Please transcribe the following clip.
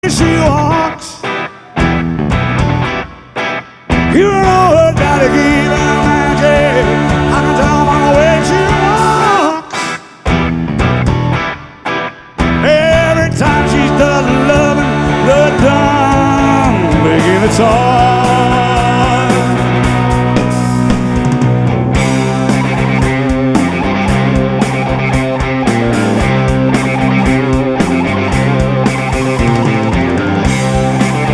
She walks, you know her daddy gave her magic. I can tell by the way she walks. Every time she's done loving, the tongue begin to talk.